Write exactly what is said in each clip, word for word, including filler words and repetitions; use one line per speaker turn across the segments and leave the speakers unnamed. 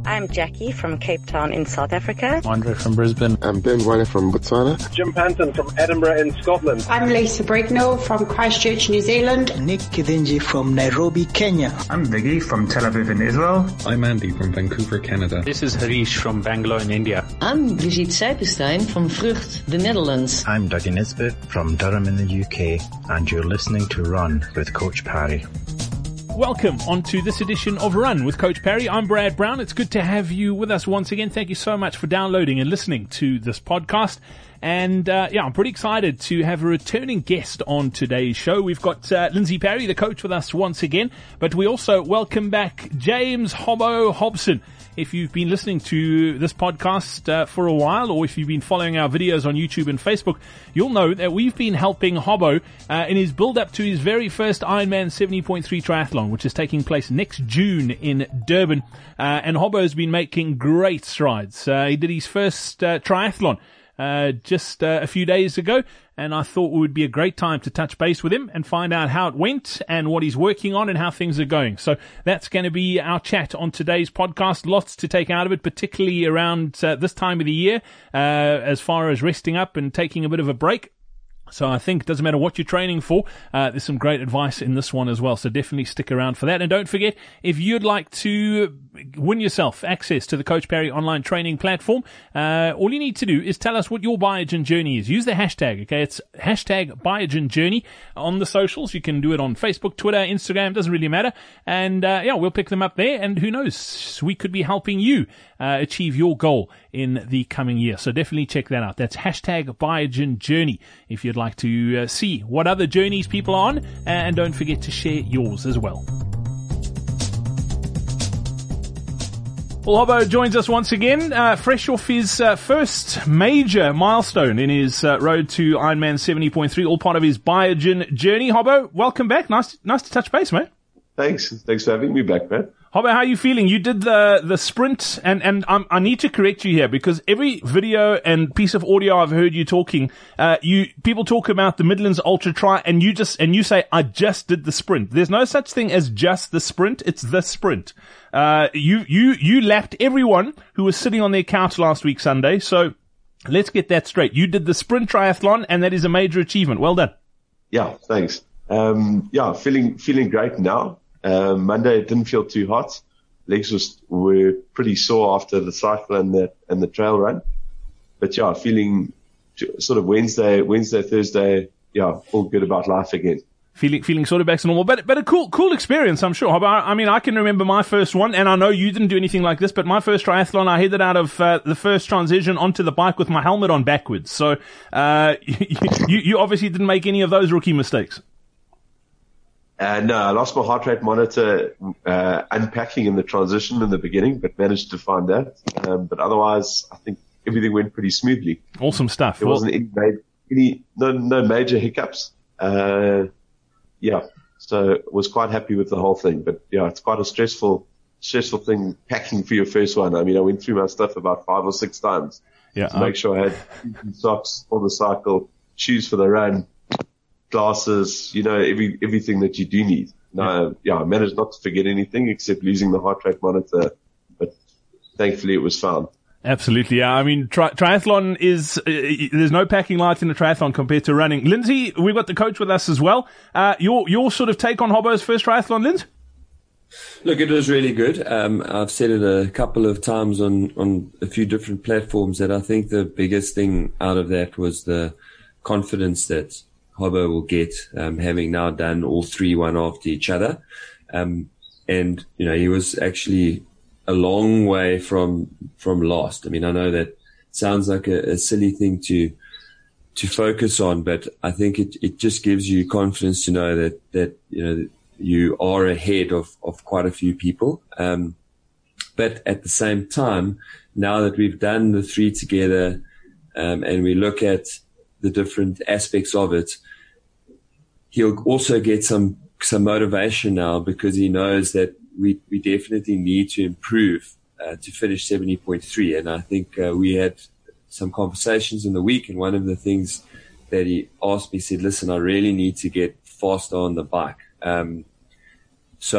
I'm Jackie from Cape Town in South Africa.
Andre from Brisbane.
I'm Ben Weiner from Botswana.
Jim Panton from Edinburgh in Scotland.
I'm Lisa Brignall from Christchurch, New Zealand.
Nick Kithinji from Nairobi, Kenya.
I'm Viggy from Tel Aviv in Israel.
I'm Andy from Vancouver, Canada.
This is Harish from Bangalore in India.
I'm Brigitte Seipenstein from Vrucht, the Netherlands.
I'm Dougie Nisbet from Durham in the U K, and you're listening to Run with Coach Parry.
Welcome on to this edition of Run with Coach Parry. I'm Brad Brown. It's good to have you with us once again. Thank you so much for downloading and listening to this podcast. And uh, yeah, I'm pretty excited to have a returning guest on today's show. We've got uh, Lindsay Parry, the coach, with us once again. But we also welcome back James Hobbo Hobson. If you've been listening to this podcast uh, for a while, or if you've been following our videos on YouTube and Facebook, you'll know that we've been helping Hobbo uh, in his build-up to his very first Ironman seventy point three triathlon, which is taking place next June in Durban. Uh, and Hobbo's been making great strides. Uh, he did his first uh, triathlon uh, just uh, a few days ago, and I thought it would be a great time to touch base with him and find out how it went and what he's working on and how things are going. So that's going to be our chat on today's podcast. Lots to take out of it, particularly around uh, this time of the year, uh, as far as resting up and taking a bit of a break. So I think it doesn't matter what you're training for, uh, there's some great advice in this one as well. So definitely stick around for that. And don't forget, if you'd like to win yourself access to the Coach Parry online training platform, uh, all you need to do is tell us what your Biogen journey is. Use the hashtag, okay? It's hashtag Biogen journey on the socials. You can do it on Facebook, Twitter, Instagram, doesn't really matter. And, uh, yeah, we'll pick them up there. And who knows, we could be helping you, uh, achieve your goal in the coming year. So definitely check that out. That's hashtag Biogen journey if you'd like to uh, see what other journeys people are on, and don't forget to share yours as well. Well, Hobbo joins us once again, uh, fresh off his uh, first major milestone in his uh, road to Ironman seventy point three, all part of his Biogen journey. Hobbo, welcome back. Nice, nice to touch base, mate.
Thanks. Thanks for having me back, man.
Hobbo, how are you feeling? You did the the sprint, and and um, I need to correct you here because every video and piece of audio I've heard you talking, uh, you people talk about the Midlands Ultra Tri, and you just and you say I just did the sprint. There's no such thing as just the sprint; it's the sprint. Uh, you you you lapped everyone who was sitting on their couch last week Sunday. So let's get that straight. You did the sprint triathlon, and that is a major achievement. Well done.
Yeah, thanks. Um, yeah, feeling feeling great now. Uh, Monday it didn't feel too hot. Legs was, were pretty sore after the cycle and the, and the trail run. But yeah, feeling sort of Wednesday, Wednesday, Thursday, yeah, all good about life again.
Feeling, feeling sort of back to normal, but, but a cool, cool experience, I'm sure. I mean, I can remember my first one, and I know you didn't do anything like this, but my first triathlon, I headed out of, uh, the first transition onto the bike with my helmet on backwards. So, uh, you, you obviously didn't make any of those rookie mistakes.
Uh, no, I lost my heart rate monitor uh, unpacking in the transition in the beginning, but managed to find that. Um, but otherwise, I think everything went pretty smoothly.
Awesome stuff.
There wasn't any, any no, no major hiccups. Uh, yeah, so was quite happy with the whole thing. But yeah, it's quite a stressful, stressful thing packing for your first one. I mean, I went through my stuff about five or six times
yeah,
to um, make sure I had socks for the cycle, shoes for the run, glasses, you know, every, everything that you do need. No, yeah. yeah, I managed not to forget anything except losing the heart rate monitor, but thankfully it was found.
Absolutely, yeah. I mean, tri- triathlon is, uh, there's no packing light in a triathlon compared to running. Lindsay, we've got the coach with us as well. Uh, your, your sort of take on Hobbo's first triathlon, Lindsay?
Look, it was really good. Um, I've said it a couple of times on, on a few different platforms that I think the biggest thing out of that was the confidence that Hobbo will get, um, having now done all three one after each other. Um, and, you know, he was actually a long way from, from last. I mean, I know that sounds like a, a silly thing to, to focus on, but I think it, it just gives you confidence to know that, that, you know, you are ahead of, of quite a few people. Um, but at the same time, now that we've done the three together, um, and we look at the different aspects of it, he'll also get some, some motivation now because he knows that we, we definitely need to improve, uh, to finish seventy point three. And I think, uh, we had some conversations in the week. And one of the things that he asked me, said, listen, I really need to get faster on the bike. Um, so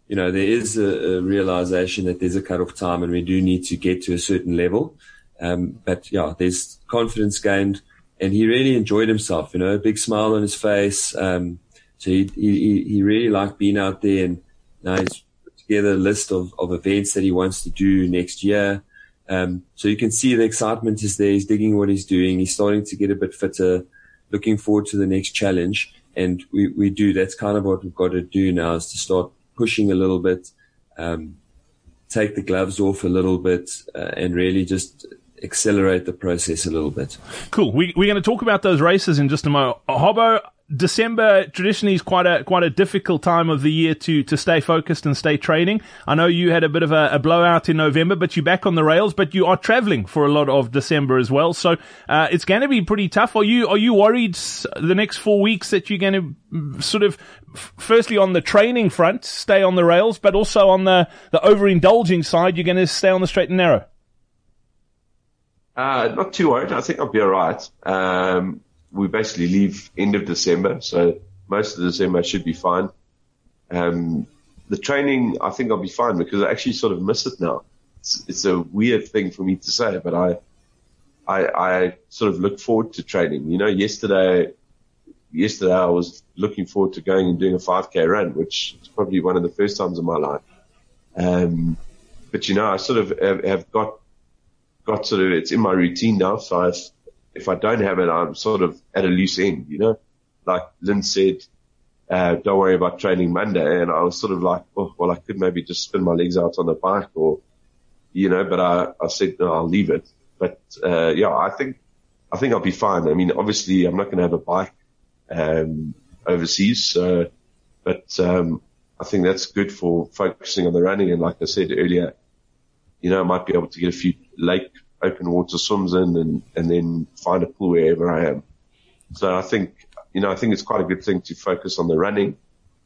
you know, there is a, a realization that there's a cut-off time and we do need to get to a certain level. Um, but yeah, there's confidence gained, and he really enjoyed himself, you know, a big smile on his face. Um, so he, he, he really liked being out there, and now he's put together a list of, of events that he wants to do next year. Um, so you can see the excitement is there. He's digging what he's doing. He's starting to get a bit fitter, looking forward to the next challenge. And we, we do, that's kind of what we've got to do now, is to start pushing a little bit, um, take the gloves off a little bit, uh, and really just accelerate the process a little bit.
Cool. We, we're going to talk about those races in just a moment. Hobbo, December traditionally is quite a quite a difficult time of the year to to stay focused and stay training. I know you had a bit of a, a blowout in November, but you're back on the rails. But you are traveling for a lot of December as well, so uh, it's going to be pretty tough. Are you are you worried the next four weeks that you're going to sort of, firstly on the training front, stay on the rails, but also on the the overindulging side, you're going to stay on the straight and narrow?
Uh, not too worried. I think I'll be all right. Um, we basically leave end of December, so most of December should be fine. Um, the training, I think I'll be fine because I actually sort of miss it now. It's, it's a weird thing for me to say, but I, I, I sort of look forward to training. You know, yesterday, yesterday I was looking forward to going and doing a five K run, which is probably one of the first times in my life. Um, but you know, I sort of have, have got, got sort of, it's in my routine now. So I, if I don't have it, I'm sort of at a loose end, you know, like Lynn said, uh, don't worry about training Monday. And I was sort of like, oh, well, I could maybe just spin my legs out on the bike or, you know, but I, I said, no, I'll leave it. But, uh, yeah, I think, I think I'll be fine. I mean, obviously I'm not going to have a bike, um, overseas. So, but, um, I think that's good for focusing on the running. And like I said earlier, you know, I might be able to get a few lake open water swims in and, and then find a pool wherever I am. So I think, you know, I think it's quite a good thing to focus on the running,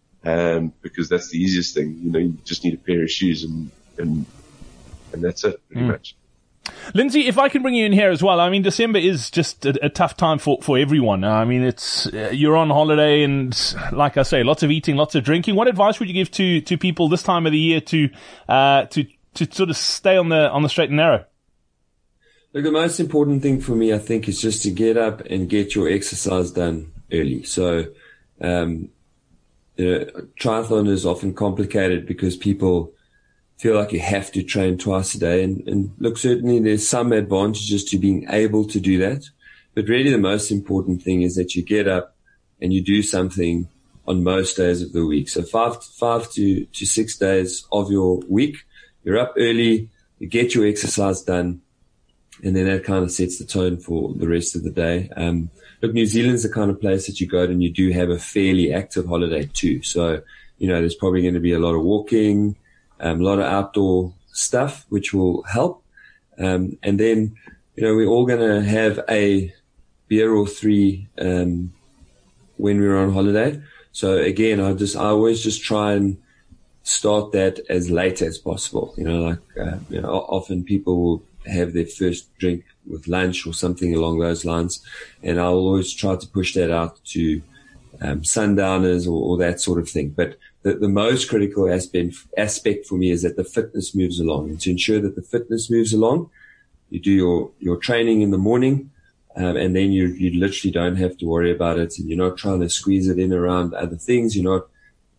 um, because that's the easiest thing. You know, you just need a pair of shoes and, and, and that's it pretty mm. much.
Lindsay, if I can bring you in here as well. I mean, December is just a, a tough time for, for everyone. I mean, it's, uh, you're on holiday and like I say, lots of eating, lots of drinking. What advice would you give to, to people this time of the year to, uh, to, to sort of stay on the, on the straight and narrow?
Look, the most important thing for me, I think, is just to get up and get your exercise done early. So, um, you know, triathlon is often complicated because people feel like you have to train twice a day. And, and look, certainly there's some advantages to being able to do that. But really the most important thing is that you get up and you do something on most days of the week. So five, five to, to six days of your week, you're up early, you get your exercise done. And then that kind of sets the tone for the rest of the day. Um, look, New Zealand's the kind of place that you go to and you do have a fairly active holiday too. So, you know, there's probably going to be a lot of walking, um, a lot of outdoor stuff, which will help. Um, and then, you know, we're all going to have a beer or three, um, when we're on holiday. So again, I just, I always just try and start that as late as possible. You know, like, uh, you know, often people will have their first drink with lunch or something along those lines. And I'll always try to push that out to um, sundowners or, or that sort of thing. But the, the most critical aspect, aspect for me is that the fitness moves along. And to ensure that the fitness moves along, you do your, your training in the morning, um, and then you, you literally don't have to worry about it. And you're not trying to squeeze it in around other things. You're not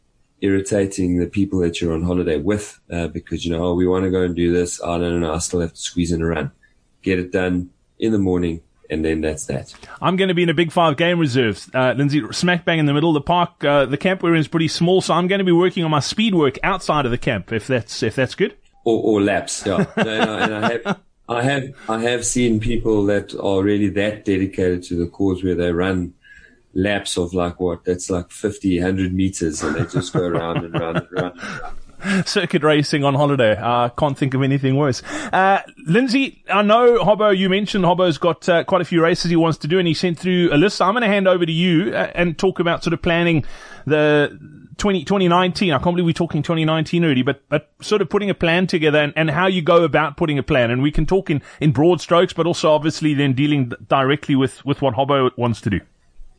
irritating the people that you're on holiday with, uh, because, you know, oh, we want to go and do this. Oh, no, no, no, I still have to squeeze in a run. Get it done in the morning, and then that's that.
I'm going to be in a big five game reserve, uh, Lindsay, smack bang in the middle. The park, uh, the camp we're in is pretty small, so I'm going to be working on my speed work outside of the camp, if that's, if that's good.
Or, or laps, yeah. no, no, and I have, I have, I have seen people that are really that dedicated to the cause where they run laps of like what? That's like fifty, one hundred meters, and they just go around and round and round and round.
Circuit racing on holiday. I uh, can't think of anything worse. Uh, Lindsay, I know Hobbo, you mentioned Hobbo's got uh, quite a few races he wants to do, and he sent through a list. So I'm going to hand over to you uh, and talk about sort of planning the twenty, twenty nineteen. I can't believe we're talking twenty nineteen already, but, but sort of putting a plan together and, and how you go about putting a plan. And we can talk in, in broad strokes, but also obviously then dealing directly with, with what Hobbo wants to do.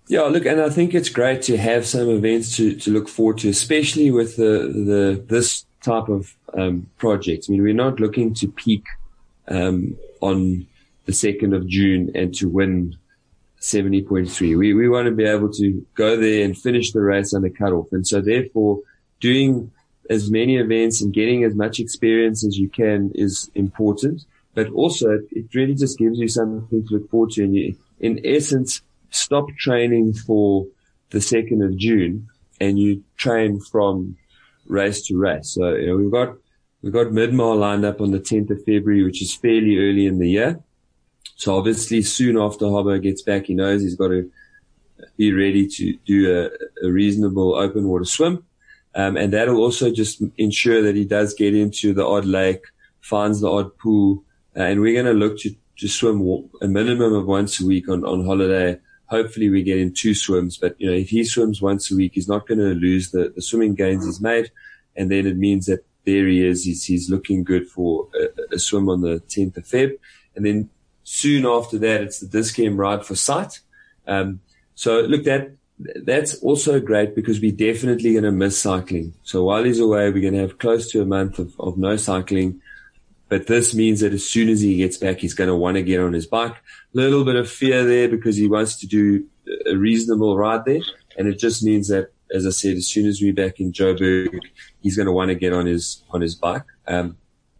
Yeah, look, and I think it's great to have some events to, to look forward to, especially with the, the this type of um, project. I mean, we're not looking to peak um, on the second of June and to win seventy point three. We we want to be able to go there and finish the race on the cutoff. And so therefore, doing as many events and getting as much experience as you can is important. But also, it really just gives you something to look forward to. And you, in essence, stop training for the second of June and you train from race to race. So, you know, we've got, we've got mid-mile lined up on the tenth of February, which is fairly early in the year. So obviously soon after Hobbo gets back, he knows he's got to be ready to do a, a reasonable open water swim. Um, and that'll also just ensure that he does get into the odd lake, finds the odd pool. Uh, and we're going to look to, to swim a minimum of once a week on, on holiday. Hopefully we get in two swims, but you know, if he swims once a week, he's not going to lose the, the swimming gains he's made. And then it means that there he is. He's, he's looking good for a, a swim on the tenth of February. And then soon after that, it's the Dis-Chem ride for sight. Um, so look, that, that's also great because we're definitely going to miss cycling. So while he's away, we're going to have close to a month of, of no cycling. But this means that as soon as he gets back, he's going to want to get on his bike. A little bit of fear there because he wants to do a reasonable ride there. And it just means that, as I said, as soon as we're back in Joburg, he's going to want to get on his, on his bike. Um,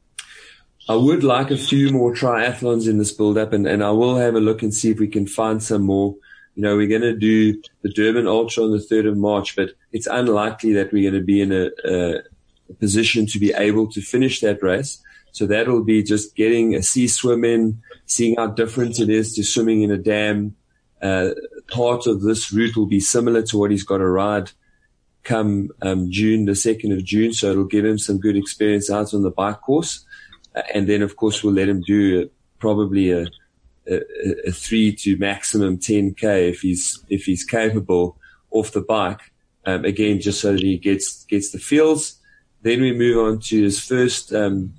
I would like a few more triathlons in this build-up, and, and I will have a look and see if we can find some more. You know, we're going to do the Durban Ultra on the third of March, but it's unlikely that we're going to be in a, a, a position to be able to finish that race. So that'll be just getting a sea swim in, seeing how different it is to swimming in a dam. Uh, part of this route will be similar to what he's got to ride come um, June, the second of June. So it'll give him some good experience out on the bike course. Uh, and then, of course, we'll let him do a, probably a, a, a three to maximum ten K if he's, if he's capable off the bike. Um, again, just so that he gets, gets the feels. Then we move on to his first, um,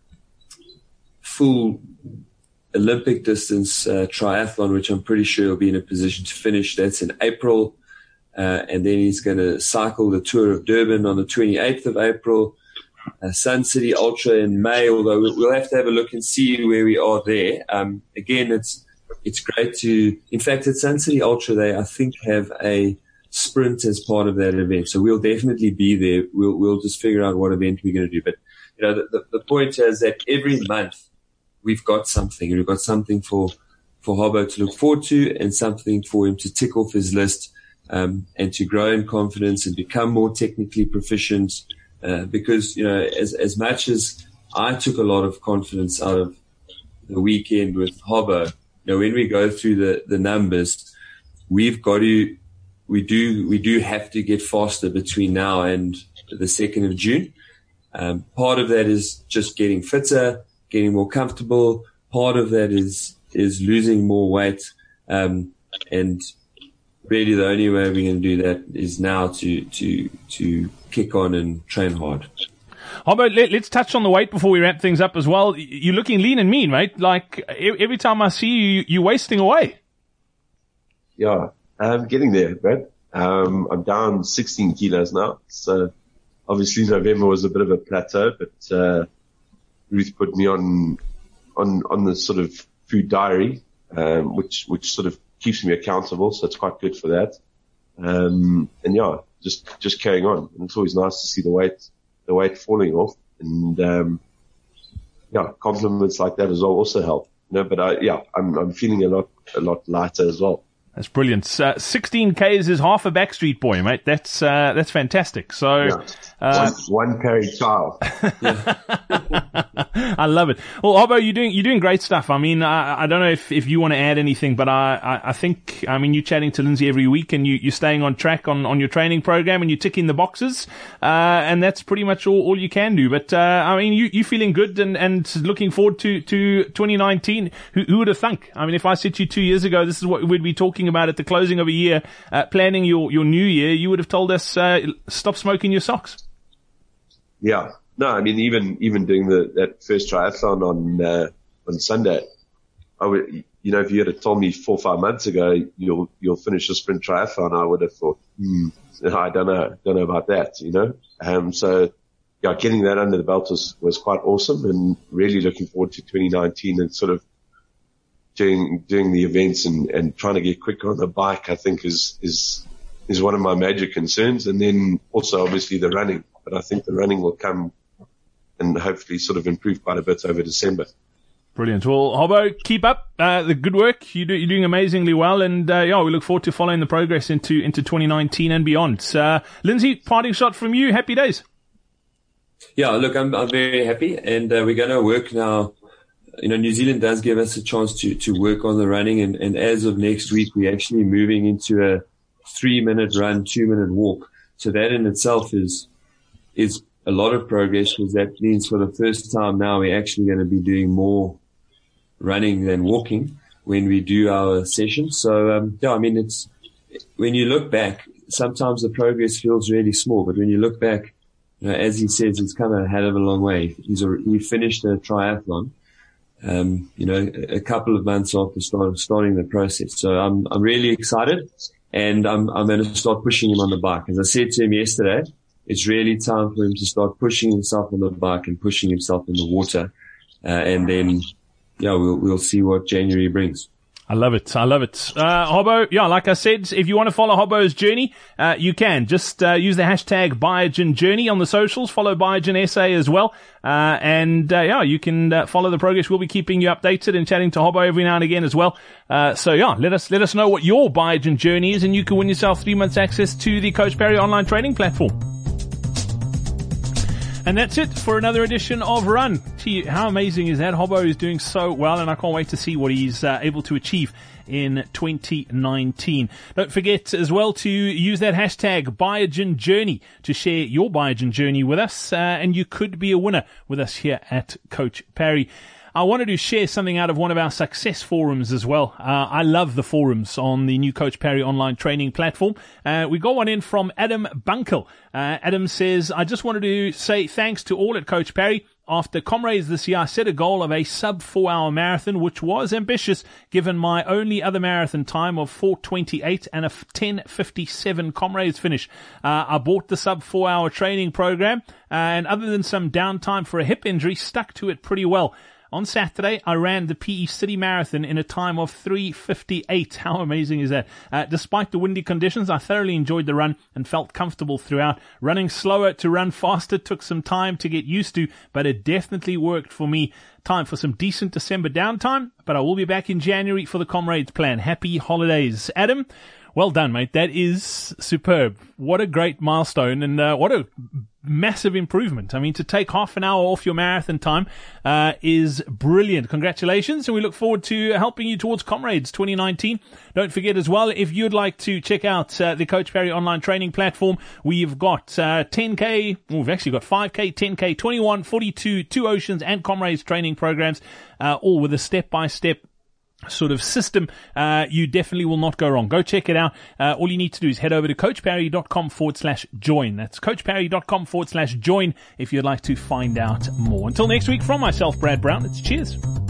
full Olympic distance uh, triathlon, which I'm pretty sure he'll be in a position to finish. That's in April. Uh, and then he's going to cycle the Tour of Durban on the twenty-eighth of April. Uh, Sun City Ultra in May, although we'll have to have a look and see where we are there. Um, again, it's it's great to, in fact, at Sun City Ultra, they, I think, have a sprint as part of that event. So we'll definitely be there. We'll, we'll just figure out what event we're going to do. But, you know, the, the, the point is that every month, we've got something. We've got something for, for Hobbo to look forward to and something for him to tick off his list, um, and to grow in confidence and become more technically proficient. Uh, because, you know, as, as much as I took a lot of confidence out of the weekend with Hobbo, you know, when we go through the, the numbers, we've got to, we do, we do have to get faster between now and the second of June. Um, part of that is just getting fitter, getting more comfortable. Part of that is, is losing more weight. Um, and really the only way we're going to do that is now to, to, to kick on and train hard.
Hobbo, let, let's touch on the weight before we wrap things up as well. You're looking lean and mean, right? Like every time I see you, you're wasting away.
Yeah, I'm getting there, Brad. Um, I'm down sixteen kilos now. So obviously November was a bit of a plateau, but, uh, Ruth put me on, on, on the sort of food diary, um, which, which sort of keeps me accountable. So it's quite good for that. Um, and yeah, just, just carrying on. And it's always nice to see the weight, the weight falling off. And, um, yeah, compliments like that as well also help. You know, but I, yeah, I'm, I'm feeling a lot, a lot lighter as well.
That's brilliant. Uh, sixteen Ks is half a Backstreet Boy, mate. That's, uh, that's fantastic. So,
yeah. uh, one, one carry child.
I love it. Well, Hobbo, you're doing, you're doing great stuff. I mean, I, I don't know if, if you want to add anything, but I, I, I think, I mean, you're chatting to Lindsay every week and you, you're staying on track on, on your training program and you're ticking the boxes. Uh, and that's pretty much all, all you can do. But, uh, I mean, you, you feeling good and, and looking forward to, to twenty nineteen. Who, who would have thunk? I mean, if I said to you two years ago, this is what we'd be talking about at the closing of a year, uh, planning your, your new year, you would have told us, uh, stop smoking your socks.
Yeah. No, I mean, even, even doing the, that first triathlon on, uh, on Sunday, I would, you know, if you had told me four or five months ago, you'll, you'll finish a sprint triathlon, I would have thought, hmm, I don't know, don't know about that, you know? Um, so yeah, getting that under the belt was, was quite awesome, and really looking forward to twenty nineteen and sort of doing, doing the events and, and trying to get quicker on the bike, I think is, is, is one of my major concerns. And then also obviously the running, but I think the running will come and hopefully sort of improve quite a bit over December.
Brilliant. Well, Hobbo, keep up uh, the good work. You do, you're doing amazingly well, and uh, yeah, we look forward to following the progress into into twenty nineteen and beyond. Uh, Lindsay, parting shot from you. Happy days.
Yeah, look, I'm I'm very happy, and uh, we're going to work now. You know, New Zealand does give us a chance to to work on the running, and, and as of next week, we're actually moving into a three-minute run, two-minute walk. So that in itself is is a lot of progress, because that means for the first time now we're actually going to be doing more running than walking when we do our sessions. So, um, yeah, I mean, it's, when you look back, sometimes the progress feels really small, but when you look back, you know, as he says, it's come a hell of a long way. He's a, he finished a triathlon, um, you know, a, a couple of months after start, starting the process. So I'm, I'm really excited, and I'm, I'm going to start pushing him on the bike. As I said to him yesterday, it's really time for him to start pushing himself on the bike and pushing himself in the water. Uh, and then, yeah, we'll, we'll see what January brings.
I love it. I love it. Uh, Hobbo, yeah, like I said, if you want to follow Hobbo's journey, uh, you can. Just, uh, use the hashtag Biogen Journey on the socials. Follow Biogen S A as well. Uh, and, uh, yeah, you can, uh, follow the progress. We'll be keeping you updated and chatting to Hobbo every now and again as well. Uh, so yeah, let us, let us know what your Biogen journey is, and you can win yourself three months access to the Coach Parry online training platform. And that's it for another edition of Run. Gee, how amazing is that? Hobbo is doing so well, and I can't wait to see what he's uh, able to achieve in twenty nineteen. Don't forget as well to use that hashtag Biogen Journey to share your Biogen journey with us, uh, and you could be a winner with us here at Coach Parry. I wanted to share something out of one of our success forums as well. Uh, I love the forums on the new Coach Parry online training platform. Uh, we got one in from Adam Bunkel. Uh, Adam says, I just wanted to say thanks to all at Coach Parry. After Comrades this year, I set a goal of a sub four hour marathon, which was ambitious given my only other marathon time of four twenty-eight and a ten fifty-seven Comrades finish. Uh, I bought the sub four hour training program, uh, and other than some downtime for a hip injury, stuck to it pretty well. On Saturday, I ran the P E City Marathon in a time of three fifty-eight. How amazing is that? Uh, despite the windy conditions, I thoroughly enjoyed the run and felt comfortable throughout. Running slower to run faster took some time to get used to, but it definitely worked for me. Time for some decent December downtime, but I will be back in January for the Comrades plan. Happy holidays. Adam, well done, mate. That is superb. What a great milestone, and uh, what a massive improvement. I mean, to take half an hour off your marathon time uh is brilliant. Congratulations, and we look forward to helping you towards Comrades twenty nineteen. Don't forget as well, if you'd like to check out uh, the Coach Parry online training platform, we've got uh ten K, well, we've actually got five K, ten K, twenty-one, forty-two, Two Oceans and Comrades training programs, uh all with a step-by-step sort of system. Uh, you definitely will not go wrong. Go check it out. Uh, all you need to do is head over to coachparry.com forward slash join. That's coachparry.com forward slash join if you'd like to find out more. Until next week, from myself, Brad Brown, it's cheers.